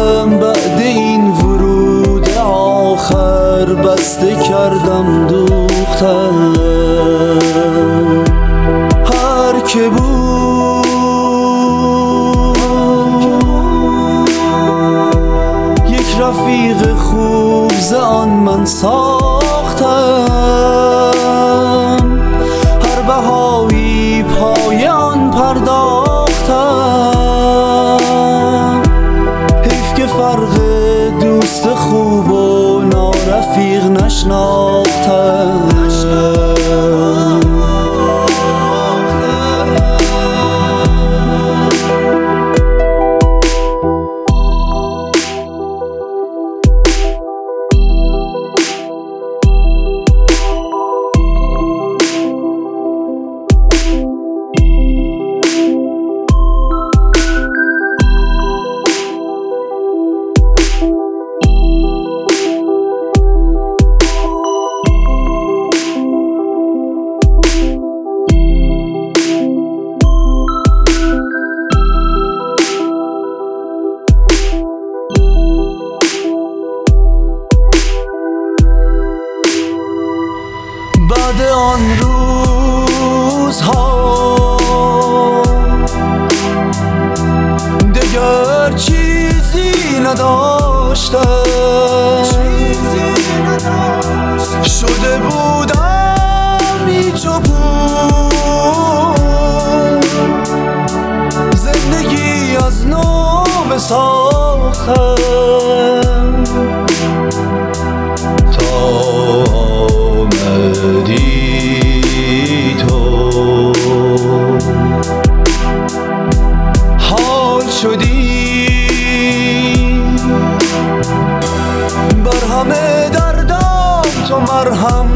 دلم بعد این ورود آخر بسته کردم دوختم. هر که بود یک رفیق خوب ز آن من ساختم، هر بهایی پای آن پرداختم. حیف که فرق دوست خوب و نارفیق نشناختم. بعد آن روزها دیگر چیزی نداشتم، شده بودم هیچ و پول، زندگی از نو بساختم تا آمدی تو. حال شدی بر همه دردم تو مرهم